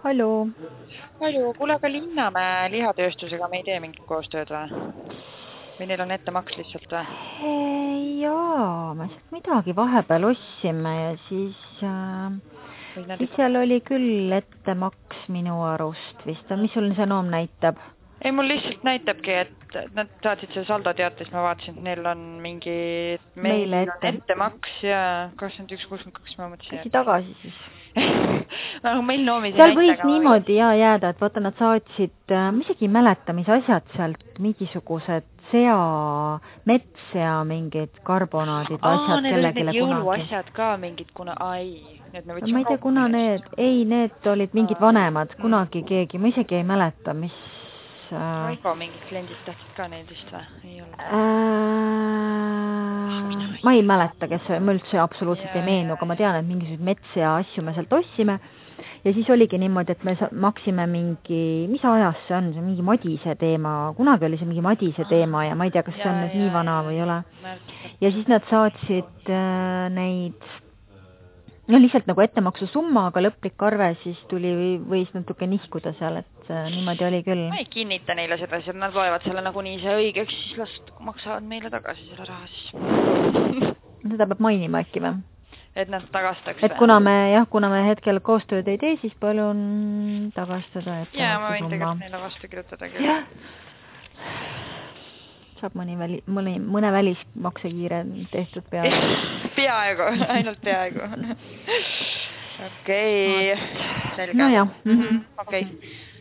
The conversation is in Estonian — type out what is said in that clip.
Hallo. Palju, kuule aga Linnamäe lihatööstusega me ei tee mingit koostööd või? Või neil on ettemaks lihtsalt või? Jaa, me sealt midagi vahepeal ostsime ja siis seal oli küll ettemaks minu arust vist. Mis sul see noom näitab? Ei, mul lihtsalt näitabki, et nad saatsid see saldoteates, ma vaatasin, et neil on mingi meil on ettemaks ja 21.62 ma mõtlesin. Käsi tagasi siis. No, meil noomis seal võis niimoodi jääda, et vaata nad saatsid, ma isegi ei mäleta, mis asjad sealt, mingisugused metsea mingid karbonaadid, asjad need olid need kunagi. jõuluasjad ka mingid, kuna ma ei tea, kuna need olid mingid vanemad, kunagi keegi, ma isegi ei mäleta, mis Raigo mingid kliendid tahtsid ka neil vist või? Ei olnud. Ma ei mäleta, kes ma üldse absoluutselt ei meenu, aga ma tean, et mingisugused metsea asju me sealt ossime ja siis oligi niimoodi, et me maksime mingi, mis ajas see on, see mingi Madise teema, kunagi oli see mingi Madise teema ja ma ei tea, kas see on nüüd nii vana või ei ole. Ja siis nad saatsid neid lihtsalt nagu ettemaksu summa, aga lõplik arve siis võis natuke nihkuda seal, et niimoodi oli küll. Ma ei kinnita neile seda, siis nad loevad selle nagunii see õigeks, siis last maksavad meile tagasi selle raha siis. Seda peab mainima äkki või? Et nad tagastaks. Et kuna me hetkel koostööd ei tee, siis palun tagastada ettemaksu summa. Jaa, ma võin tegelikult neile vastu kirjutada küll. Saab mõne välismaksekiire tehtud peaaegu. Peaaegu, ainult peaaegu. Okei, selge. No jah. Okei.